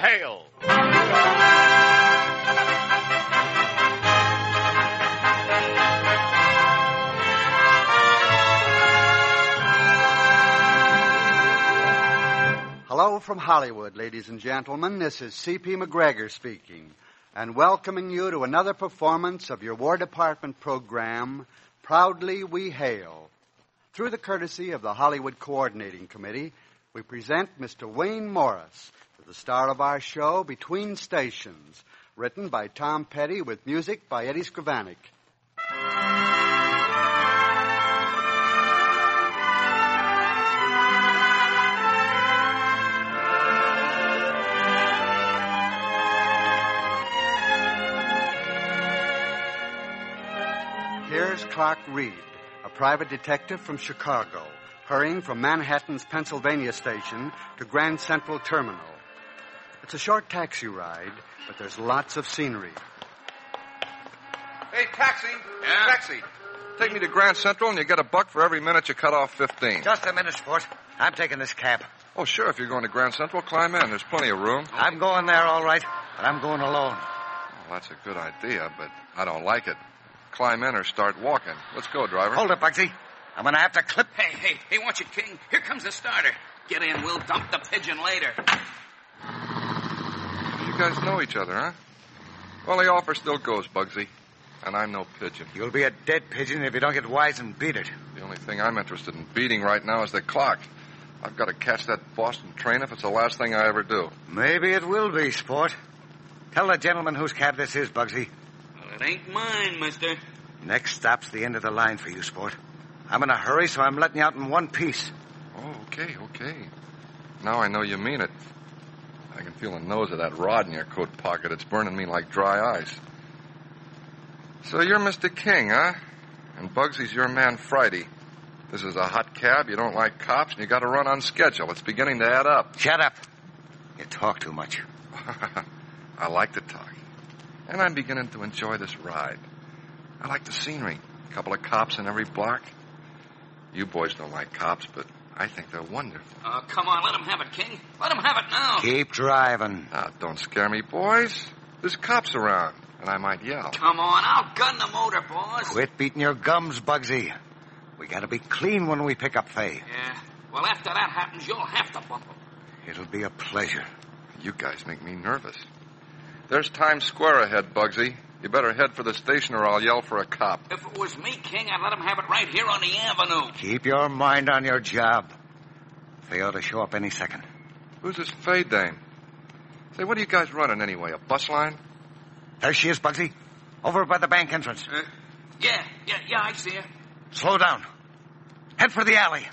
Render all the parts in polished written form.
hail. Hello from Hollywood, ladies and gentlemen. This is C.P. McGregor speaking, and welcoming you to another performance of your War Department program, Proudly We Hail. Through the courtesy of the Hollywood Coordinating Committee, we present Mr. Wayne Morris, the star of our show, Between Stations, written by Tom Petty with music by Eddie Scrivanik. Here's Clark Reed, a private detective from Chicago, hurrying from Manhattan's Pennsylvania station to Grand Central Terminal. It's a short taxi ride, but there's lots of scenery. Hey, taxi! Yeah? Taxi! Take me to Grand Central and you get $1 for every minute you cut off 15. Just a minute, sport. I'm taking this cab. Oh, sure, if you're going to Grand Central, climb in. There's plenty of room. I'm going there, all right, but I'm going alone. Well, that's a good idea, but I don't like it. Climb in or start walking. Let's go, driver. Hold it, Bugsy. I'm going to have to clip... Hey, watch it, King. Here comes the starter. Get in, we'll dump the pigeon later. You guys know each other, huh? Well, the offer still goes, Bugsy. And I'm no pigeon. You'll be a dead pigeon if you don't get wise and beat it. The only thing I'm interested in beating right now is the clock. I've got to catch that Boston train if it's the last thing I ever do. Maybe it will be, sport. Tell the gentleman whose cab this is, Bugsy. Well, it ain't mine, mister. Next stop's the end of the line for you, sport. I'm in a hurry, so I'm letting you out in one piece. Oh, okay. Now I know you mean it. I can feel the nose of that rod in your coat pocket. It's burning me like dry ice. So you're Mr. King, huh? And Bugsy's your man Friday. This is a hot cab, you don't like cops, and you got to run on schedule. It's beginning to add up. Shut up. You talk too much. I like to talk. And I'm beginning to enjoy this ride. I like the scenery. A couple of cops in every block. You boys don't like cops, but I think they're wonderful. Oh, come on, let him have it, King. Let him have it now. Keep driving. Now, don't scare me, boys. There's cops around, and I might yell. Come on, I'll gun the motor, boss. Quit beating your gums, Bugsy. We got to be clean when we pick up Fay. Yeah, well, after that happens, you'll have to bump him. It'll be a pleasure. You guys make me nervous. There's Times Square ahead, Bugsy. You better head for the station or I'll yell for a cop. If it was me, King, I'd let him have it right here on the avenue. Keep your mind on your job. They ought to show up any second. Who's this Fay dame? Say, what are you guys running anyway, a bus line? There she is, Bugsy. Over by the bank entrance. Yeah, I see her. Slow down. Head for the alley.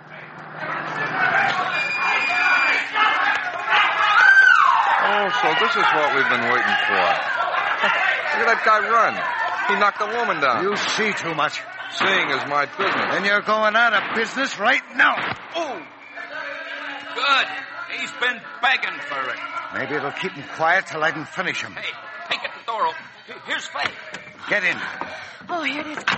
Oh, so this is what we've been waiting for. Look at that guy run. He knocked a woman down. You see too much. Seeing is my business. And you're going out of business right now. Oh, good. He's been begging for it. Maybe it'll keep him quiet till I can finish him. Hey, get the door open. Here's Fay. Get in. Oh, here it is, King.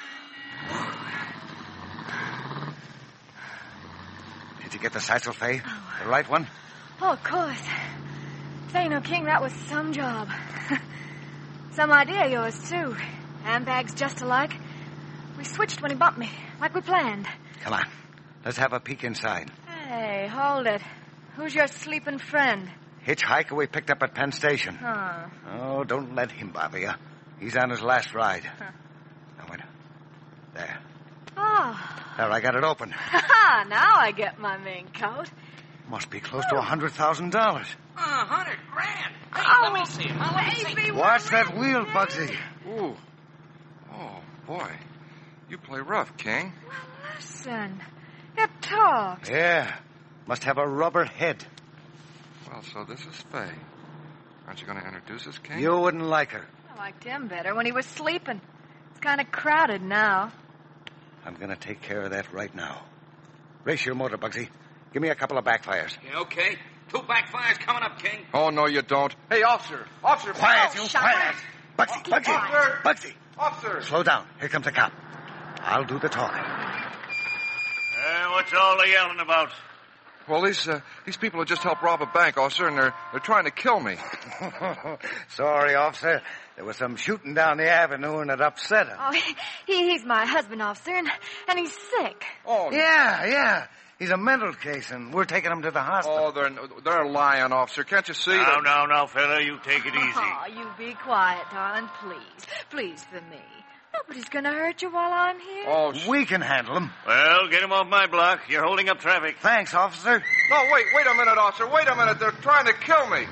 Did you get the satchel, Fay? The right one? Oh, of course. Say, no, King, that was some job. Some idea of yours, too. Handbags just alike. We switched when he bumped me, like we planned. Come on. Let's have a peek inside. Hey, hold it. Who's your sleeping friend? Hitchhiker we picked up at Penn Station. Huh. Oh, don't let him bother you. He's on his last ride. Huh. Now, wait. There. Oh. There, I got it open. Ha! Now I get my mink coat. Must be close to $100,000. $100,000. Hey, let me see it. Let me see it. Watch that wheel, Bugsy. Ooh. Oh, boy. You play rough, King. Well, listen. It talks. Yeah. Must have a rubber head. Well, so this is Fay. Aren't you going to introduce us, King? You wouldn't like her. I liked him better when he was sleeping. It's kind of crowded now. I'm going to take care of that right now. Race your motor, Bugsy. Give me a couple of backfires. Yeah, okay. 2 backfires coming up, King. Oh, no, you don't. Hey, officer. Officer. Quiet, Oh, you shut quiet. up. Bugsy. Officer. Bugsy. Officer. Slow down. Here comes a cop. I'll do the talking. What's all the yelling about? Well, these people have just helped rob a bank, officer, and they're trying to kill me. Sorry, officer. There was some shooting down the avenue, and it upset him. Oh, he's my husband, officer, and he's sick. Oh, Yeah. He's a mental case, and we're taking him to the hospital. Oh, they're lying, officer. Can't you see that? Now, fella, you take it easy. Oh, you be quiet, darling, please. Please for me. Nobody's going to hurt you while I'm here. Oh, We can handle him. Well, get him off my block. You're holding up traffic. Thanks, officer. No, wait a minute, officer. Wait a minute. They're trying to kill me.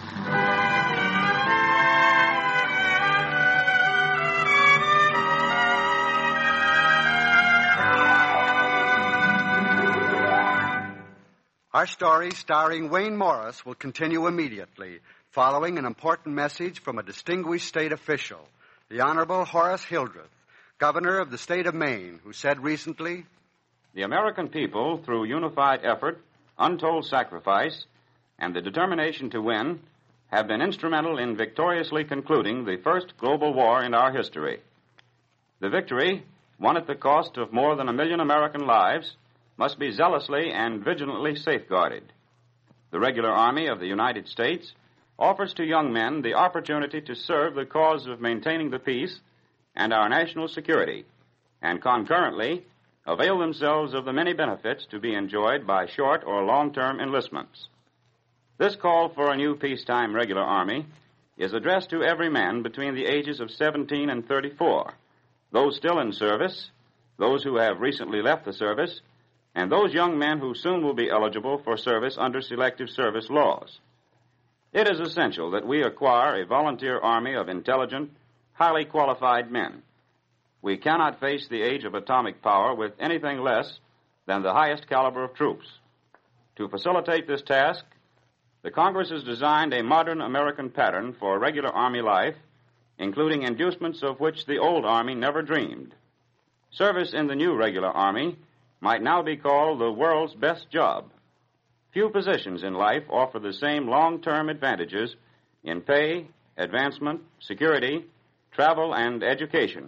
Our story, starring Wayne Morris, will continue immediately, following an important message from a distinguished state official, the Honorable Horace Hildreth, Governor of the state of Maine, who said recently, "The American people, through unified effort, untold sacrifice, and the determination to win, have been instrumental in victoriously concluding the first global war in our history. The victory, won at the cost of more than 1 million American lives, must be zealously and vigilantly safeguarded. The regular Army of the United States offers to young men the opportunity to serve the cause of maintaining the peace and our national security, and concurrently avail themselves of the many benefits to be enjoyed by short or long-term enlistments. This call for a new peacetime regular Army is addressed to every man between the ages of 17 and 34, those still in service, those who have recently left the service, and those young men who soon will be eligible for service under selective service laws. It is essential that we acquire a volunteer army of intelligent, highly qualified men. We cannot face the age of atomic power with anything less than the highest caliber of troops. To facilitate this task, the Congress has designed a modern American pattern for regular Army life, including inducements of which the old Army never dreamed. Service in the new regular Army might now be called the world's best job. Few positions in life offer the same long-term advantages in pay, advancement, security, travel, and education.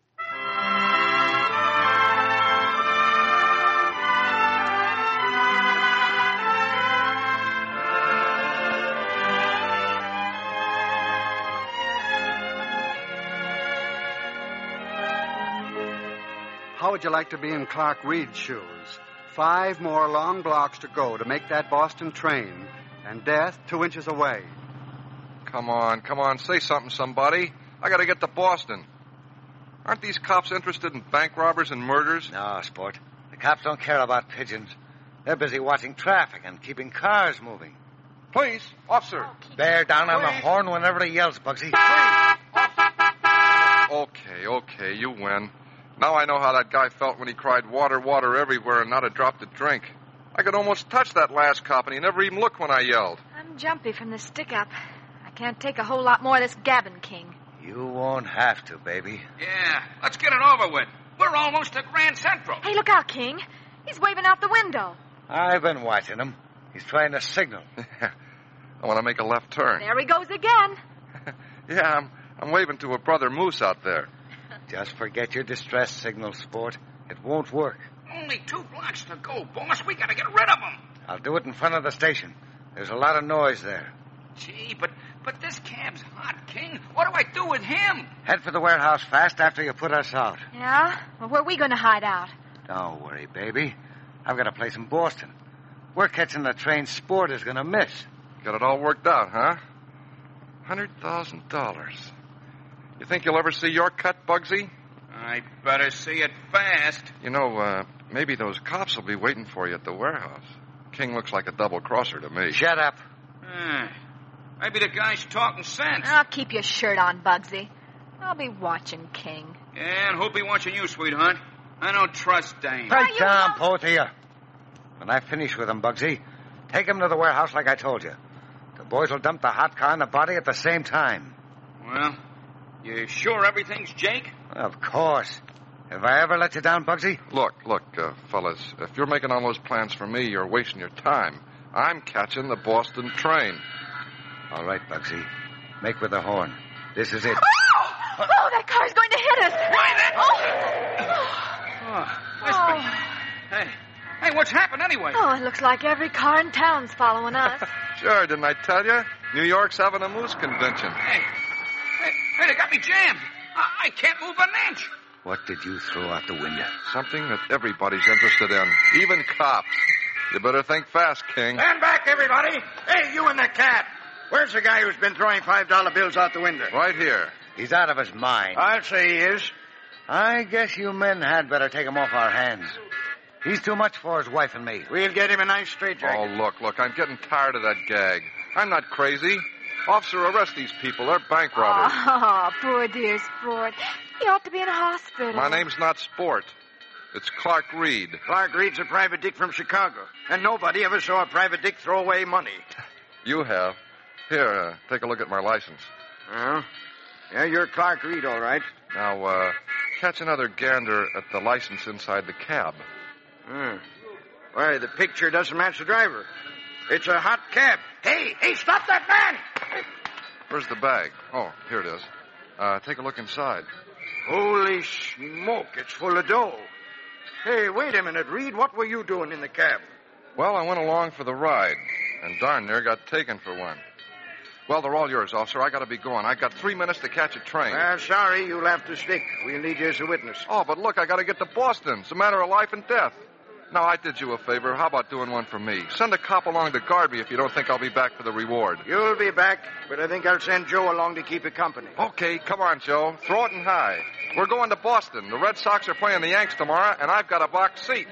How would you like to be in Clark Reed's shoes? 5 more long blocks to go to make that Boston train, and death 2 inches away. Come on. Say something, somebody. I got to get to Boston. Aren't these cops interested in bank robbers and murders? No, sport. The cops don't care about pigeons. They're busy watching traffic and keeping cars moving. Please, officer. Bear down on the horn whenever he yells, Bugsy. Okay, you win. Now I know how that guy felt when he cried water, water everywhere and not a drop to drink. I could almost touch that last cop and he never even looked when I yelled. I'm jumpy from the stick-up. I can't take a whole lot more of this gabbing, King. You won't have to, baby. Yeah, let's get it over with. We're almost at Grand Central. Hey, look out, King. He's waving out the window. I've been watching him. He's trying to signal. I want to make a left turn. There he goes again. Yeah, I'm waving to a brother Moose out there. Just forget your distress signal, sport. It won't work. Only 2 blocks to go, boss. We gotta get rid of them. I'll do it in front of the station. There's a lot of noise there. Gee, but this cab's hot, King. What do I do with him? Head for the warehouse fast after you put us out. Yeah? Well, where are we going to hide out? Don't worry, baby. I've got a place in Boston. We're catching the train Sport is going to miss. Got it all worked out, huh? $100,000. You think you'll ever see your cut, Bugsy? I better see it fast. You know, maybe those cops will be waiting for you at the warehouse. King looks like a double-crosser to me. Shut up. Maybe the guy's talking sense. I'll keep your shirt on, Bugsy. I'll be watching King. Yeah, and who'll be watching you, sweetheart? I don't trust Dane. Right down, both of you. When I finish with him, Bugsy, take him to the warehouse like I told you. The boys will dump the hot car and the body at the same time. Well, you sure everything's Jake? Of course. Have I ever let you down, Bugsy? Look, fellas, if you're making all those plans for me, you're wasting your time. I'm catching the Boston train. All right, Bugsy. Make with the horn. This is it. Oh, that car's going to hit us. Why, that... Oh, whisper. Hey, What's happened anyway? Oh, it looks like every car in town's following us. Sure, didn't I tell you? New York's having a moose convention. Hey, they got me jammed. I can't move an inch. What did you throw out the window? Something that everybody's interested in, even cops. You better think fast, King. Stand back, everybody. Hey, you in the cab. Where's the guy who's been throwing $5 bills out the window? Right here. He's out of his mind. I'll say he is. I guess you men had better take him off our hands. He's too much for his wife and me. We'll get him a nice straitjacket. Oh, look, I'm getting tired of that gag. I'm not crazy. Officer, arrest these people. They're bank robbers. Oh, poor dear Sport. He ought to be in a hospital. My name's not Sport. It's Clark Reed. Clark Reed's a private dick from Chicago, and nobody ever saw a private dick throw away money. You have. Here, take a look at my license. Oh? Yeah, you're Clark Reed, all right. Now, catch another gander at the license inside the cab. Why, the picture doesn't match the driver. It's a hot cab. Hey, stop that man! Where's the bag? Oh, here it is. Take a look inside. Holy smoke, it's full of dough. Hey, wait a minute, Reed. What were you doing in the cab? Well, I went along for the ride, and darn near got taken for one. Well, they're all yours, officer. I gotta be going. I got 3 minutes to catch a train. Sorry, you'll have to stick. We'll need you as a witness. Oh, but look, I gotta get to Boston. It's a matter of life and death. Now, I did you a favor. How about doing one for me? Send a cop along to guard me if you don't think I'll be back for the reward. You'll be back, but I think I'll send Joe along to keep you company. Okay, come on, Joe. Throw it in high. We're going to Boston. The Red Sox are playing the Yanks tomorrow, and I've got a box seat.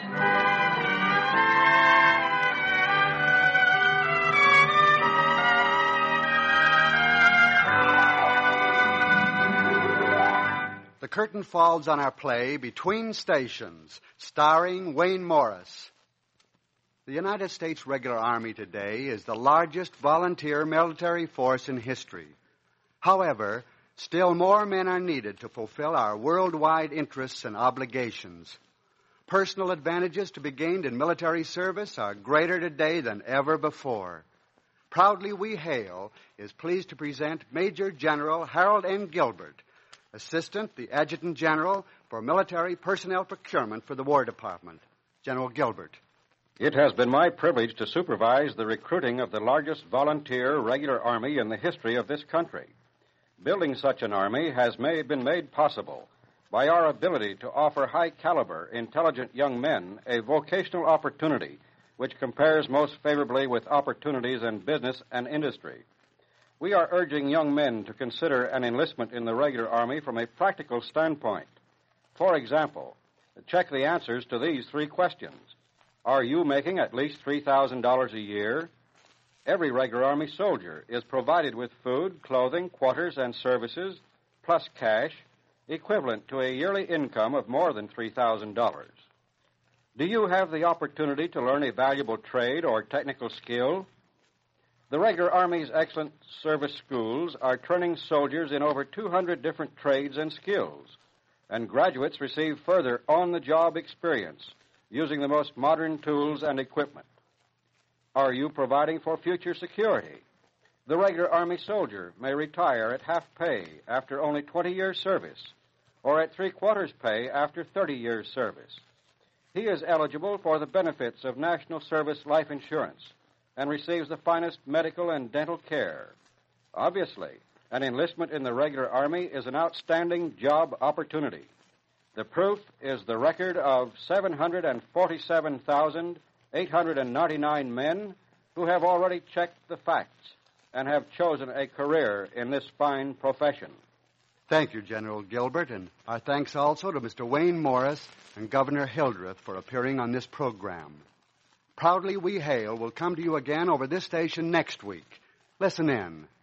The curtain falls on our play Between Stations, starring Wayne Morris. The United States Regular Army today is the largest volunteer military force in history. However, still more men are needed to fulfill our worldwide interests and obligations. Personal advantages to be gained in military service are greater today than ever before. Proudly We Hail is pleased to present Major General Harold N. Gilbert, Assistant, the Adjutant General for Military Personnel Procurement for the War Department. General Gilbert. It has been my privilege to supervise the recruiting of the largest volunteer regular army in the history of this country. Building such an army has been made possible by our ability to offer high-caliber, intelligent young men a vocational opportunity which compares most favorably with opportunities in business and industry. We are urging young men to consider an enlistment in the regular army from a practical standpoint. For example, check the answers to these 3 questions. Are you making at least $3,000 a year? Every regular army soldier is provided with food, clothing, quarters, and services, plus cash, equivalent to a yearly income of more than $3,000. Do you have the opportunity to learn a valuable trade or technical skill? The regular Army's excellent service schools are training soldiers in over 200 different trades and skills, and graduates receive further on-the-job experience using the most modern tools and equipment. Are you providing for future security? The regular Army soldier may retire at half pay after only 20 years' service, or at 3/4 pay after 30 years' service. He is eligible for the benefits of National Service Life Insurance and receives the finest medical and dental care. Obviously, an enlistment in the regular Army is an outstanding job opportunity. The proof is the record of 747,899 men who have already checked the facts and have chosen a career in this fine profession. Thank you, General Gilbert, and our thanks also to Mr. Wayne Morris and Governor Hildreth for appearing on this program. Proudly We Hail will come to you again over this station next week. Listen in.